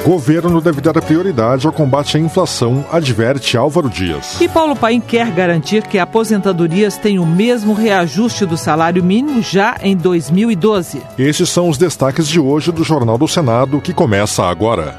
Governo deve dar prioridade ao combate à inflação, adverte Álvaro Dias. E Paulo Paim quer garantir que aposentadorias tenham o mesmo reajuste do salário mínimo já em 2012. Esses são os destaques de hoje do Jornal do Senado, que começa agora.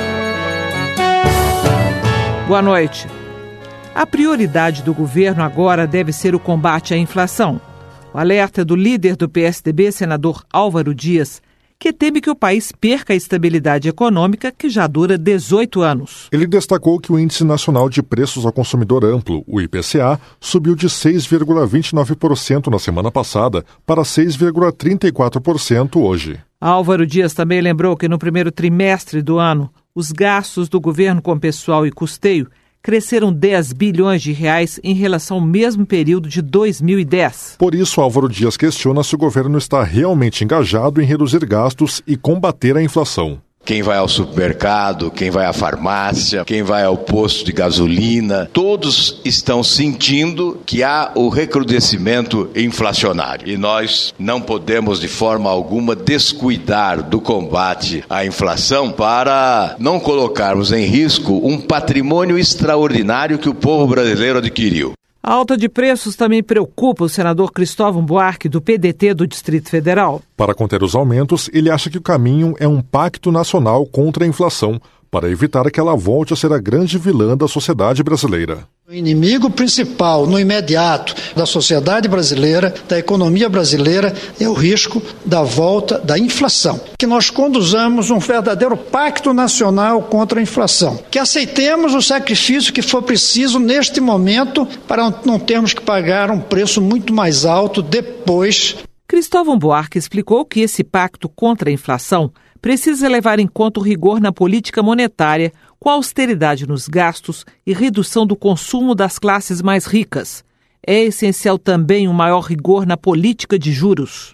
Boa noite. A prioridade do governo agora deve ser o combate à inflação. O alerta é do líder do PSDB, senador Álvaro Dias, que teme que o país perca a estabilidade econômica que já dura 18 anos. Ele destacou que o Índice Nacional de Preços ao Consumidor Amplo, o IPCA, subiu de 6,29% na semana passada para 6,34% hoje. Álvaro Dias também lembrou que no primeiro trimestre do ano, os gastos do governo com pessoal e custeio cresceram 10 bilhões de reais em relação ao mesmo período de 2010. Por isso, Álvaro Dias questiona se o governo está realmente engajado em reduzir gastos e combater a inflação. Quem vai ao supermercado, quem vai à farmácia, quem vai ao posto de gasolina, todos estão sentindo que há o recrudescimento inflacionário. E nós não podemos de forma alguma descuidar do combate à inflação para não colocarmos em risco um patrimônio extraordinário que o povo brasileiro adquiriu. A alta de preços também preocupa o senador Cristóvão Buarque, do PDT do Distrito Federal. Para conter os aumentos, ele acha que o caminho é um pacto nacional contra a inflação, para evitar que ela volte a ser a grande vilã da sociedade brasileira. O inimigo principal, no imediato, da sociedade brasileira, da economia brasileira, é o risco da volta da inflação. Que nós conduzamos um verdadeiro pacto nacional contra a inflação. Que aceitemos o sacrifício que for preciso neste momento para não termos que pagar um preço muito mais alto depois. Cristóvão Buarque explicou que esse pacto contra a inflação precisa levar em conta o rigor na política monetária, com austeridade nos gastos e redução do consumo das classes mais ricas. É essencial também um maior rigor na política de juros.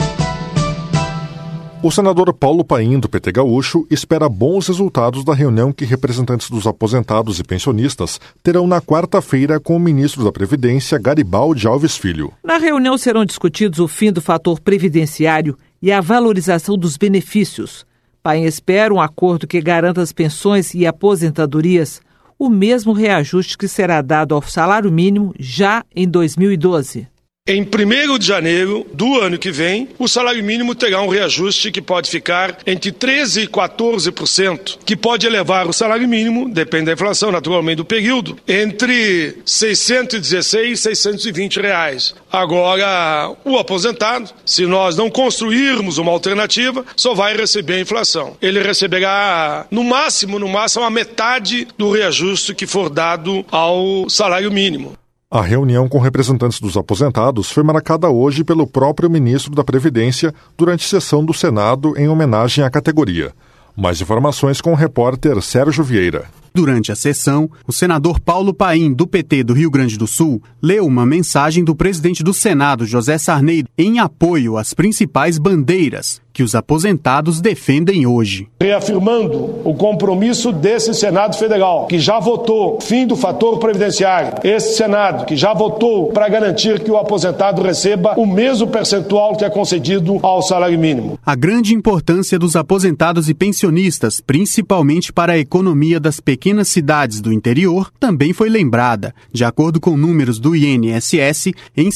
O senador Paulo Paim, do PT Gaúcho, espera bons resultados da reunião que representantes dos aposentados e pensionistas terão na quarta-feira com o ministro da Previdência, Garibaldi Alves Filho. Na reunião serão discutidos o fim do fator previdenciário e a valorização dos benefícios. Paim espera um acordo que garanta às pensões e aposentadorias o mesmo reajuste que será dado ao salário mínimo já em 2012. Em 1º de janeiro do ano que vem, o salário mínimo terá um reajuste que pode ficar entre 13% e 14%, que pode elevar o salário mínimo, depende da inflação, naturalmente, do período, entre R$ 616 e R$ 620 reais. Agora, o aposentado, se nós não construirmos uma alternativa, só vai receber a inflação. Ele receberá, no máximo, a metade do reajuste que for dado ao salário mínimo. A reunião com representantes dos aposentados foi marcada hoje pelo próprio ministro da Previdência durante sessão do Senado em homenagem à categoria. Mais informações com o repórter Sérgio Vieira. Durante a sessão, o senador Paulo Paim, do PT do Rio Grande do Sul, leu uma mensagem do presidente do Senado, José Sarney, em apoio às principais bandeiras que os aposentados defendem hoje. Reafirmando o compromisso desse Senado Federal, que já votou fim do fator previdenciário, esse Senado que já votou para garantir que o aposentado receba o mesmo percentual que é concedido ao salário mínimo. A grande importância dos aposentados e pensionistas, principalmente para a economia das pequenas cidades do interior, também foi lembrada. De acordo com números do INSS, em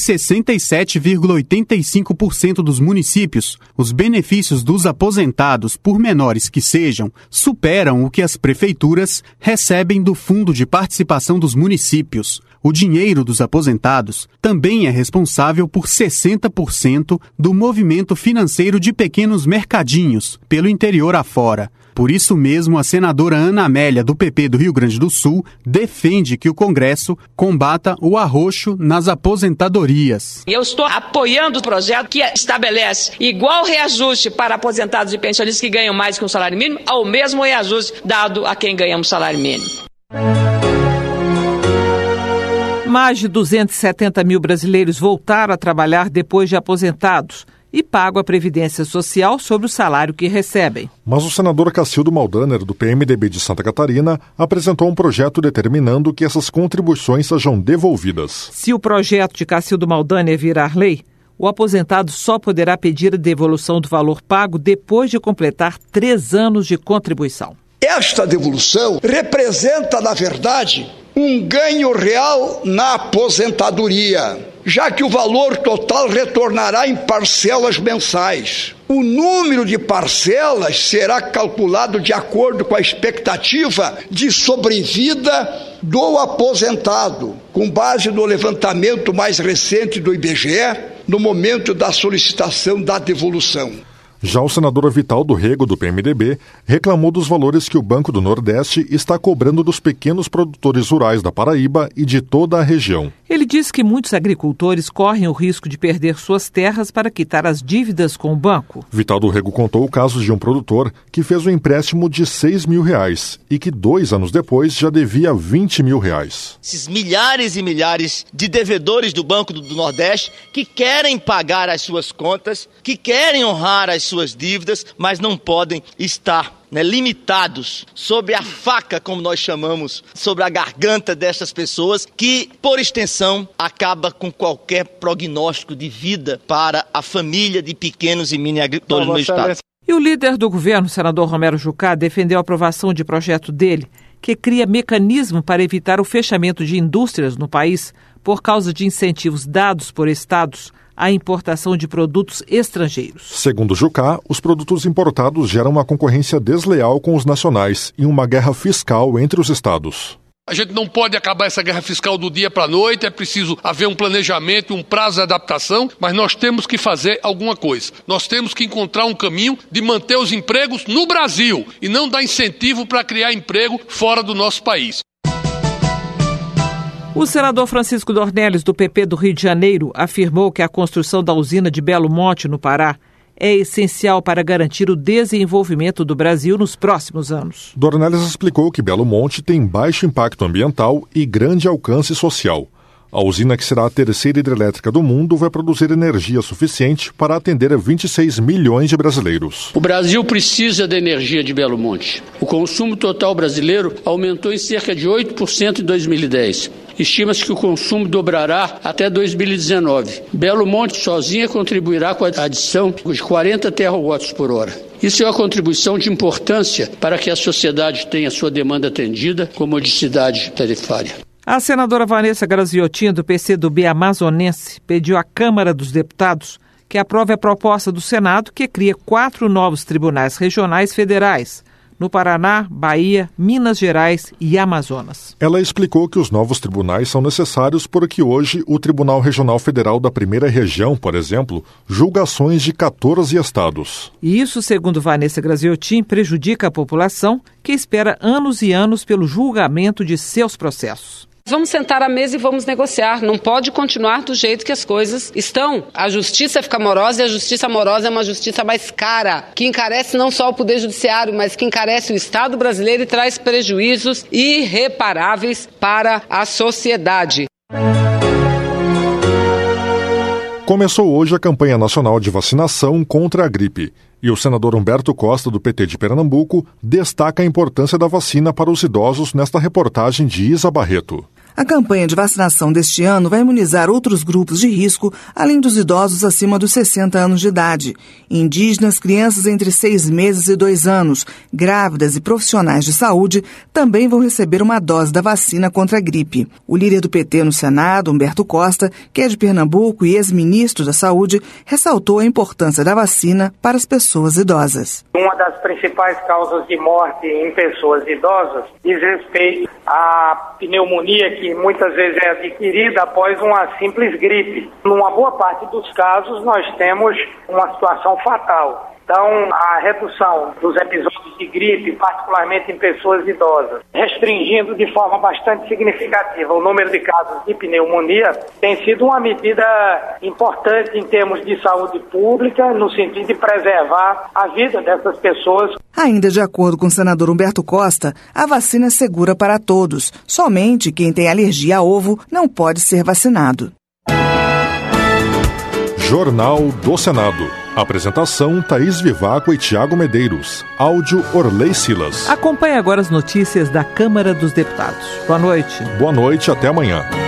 67,85% dos municípios, os benefícios dos aposentados, por menores que sejam, superam o que as prefeituras recebem do Fundo de Participação dos Municípios. O dinheiro dos aposentados também é responsável por 60% do movimento financeiro de pequenos mercadinhos, pelo interior afora. Por isso mesmo, a senadora Ana Amélia, do PP do Rio Grande do Sul, defende que o Congresso combata o arroxo nas aposentadorias. Eu estou apoiando o projeto que estabelece igual reajuste para aposentados e pensionistas que ganham mais que um salário mínimo, ao mesmo reajuste dado a quem ganha um salário mínimo. Mais de 270 mil brasileiros voltaram a trabalhar depois de aposentados e pagam a Previdência Social sobre o salário que recebem. Mas o senador Cacildo Maldaner, do PMDB de Santa Catarina, apresentou um projeto determinando que essas contribuições sejam devolvidas. Se o projeto de Cacildo Maldaner virar lei, o aposentado só poderá pedir a devolução do valor pago depois de completar 3 anos de contribuição. Esta devolução representa, na verdade, um ganho real na aposentadoria, já que o valor total retornará em parcelas mensais. O número de parcelas será calculado de acordo com a expectativa de sobrevida do aposentado, com base no levantamento mais recente do IBGE, no momento da solicitação da devolução. Já o senador Vitaldo Rego, do PMDB, reclamou dos valores que o Banco do Nordeste está cobrando dos pequenos produtores rurais da Paraíba e de toda a região. Ele disse que muitos agricultores correm o risco de perder suas terras para quitar as dívidas com o banco. Vitaldo Rego contou o caso de um produtor que fez um empréstimo de R$6 mil e que 2 anos depois já devia R$20 mil. Esses milhares e milhares de devedores do Banco do Nordeste que querem pagar as suas contas, que querem honrar as suas dívidas, mas não podem estar limitados sob a faca, como nós chamamos, sobre a garganta dessas pessoas, que, por extensão, acaba com qualquer prognóstico de vida para a família de pequenos e mini agricultores no estado. E o líder do governo, senador Romero Jucá, defendeu a aprovação de projeto dele, que cria mecanismo para evitar o fechamento de indústrias no país por causa de incentivos dados por estados à importação de produtos estrangeiros. Segundo Jucá, os produtos importados geram uma concorrência desleal com os nacionais e uma guerra fiscal entre os estados. A gente não pode acabar essa guerra fiscal do dia para a noite, é preciso haver um planejamento, um prazo de adaptação, mas nós temos que fazer alguma coisa. Nós temos que encontrar um caminho de manter os empregos no Brasil e não dar incentivo para criar emprego fora do nosso país. O senador Francisco Dornelles, do PP do Rio de Janeiro, afirmou que a construção da usina de Belo Monte, no Pará, é essencial para garantir o desenvolvimento do Brasil nos próximos anos. Dornelles explicou que Belo Monte tem baixo impacto ambiental e grande alcance social. A usina, que será a terceira hidrelétrica do mundo, vai produzir energia suficiente para atender a 26 milhões de brasileiros. O Brasil precisa da energia de Belo Monte. O consumo total brasileiro aumentou em cerca de 8% em 2010. Estima-se que o consumo dobrará até 2019. Belo Monte sozinha contribuirá com a adição de 40 terawatts por hora. Isso é uma contribuição de importância para que a sociedade tenha sua demanda atendida com modicidade tarifária. A senadora Vanessa Graziotin, do PCdoB amazonense, pediu à Câmara dos Deputados que aprove a proposta do Senado que cria 4 novos tribunais regionais federais, no Paraná, Bahia, Minas Gerais e Amazonas. Ela explicou que os novos tribunais são necessários porque hoje o Tribunal Regional Federal da Primeira Região, por exemplo, julga ações de 14 estados. E isso, segundo Vanessa Graziotin, prejudica a população que espera anos e anos pelo julgamento de seus processos. Vamos sentar à mesa e vamos negociar. Não pode continuar do jeito que as coisas estão. A justiça fica morosa e a justiça morosa é uma justiça mais cara, que encarece não só o Poder Judiciário, mas que encarece o Estado brasileiro e traz prejuízos irreparáveis para a sociedade. Começou hoje a campanha nacional de vacinação contra a gripe. E o senador Humberto Costa, do PT de Pernambuco, destaca a importância da vacina para os idosos nesta reportagem de Isa Barreto. A campanha de vacinação deste ano vai imunizar outros grupos de risco, além dos idosos acima dos 60 anos de idade. Indígenas, crianças entre 6 meses e 2 anos, grávidas e profissionais de saúde também vão receber uma dose da vacina contra a gripe. O líder do PT no Senado, Humberto Costa, que é de Pernambuco e ex-ministro da Saúde, ressaltou a importância da vacina para as pessoas idosas. Uma das principais causas de morte em pessoas idosas diz respeito à pneumonia, que muitas vezes é adquirida após uma simples gripe. Numa boa parte dos casos, nós temos uma situação fatal. Então, a redução dos episódios de gripe, particularmente em pessoas idosas, restringindo de forma bastante significativa o número de casos de pneumonia, tem sido uma medida importante em termos de saúde pública, no sentido de preservar a vida dessas pessoas. Ainda de acordo com o senador Humberto Costa, a vacina é segura para todos. Somente quem tem alergia a ovo não pode ser vacinado. Jornal do Senado. Apresentação: Thaís Vivaco e Tiago Medeiros. Áudio: Orley Silas. Acompanhe agora as notícias da Câmara dos Deputados. Boa noite. Boa noite, até amanhã.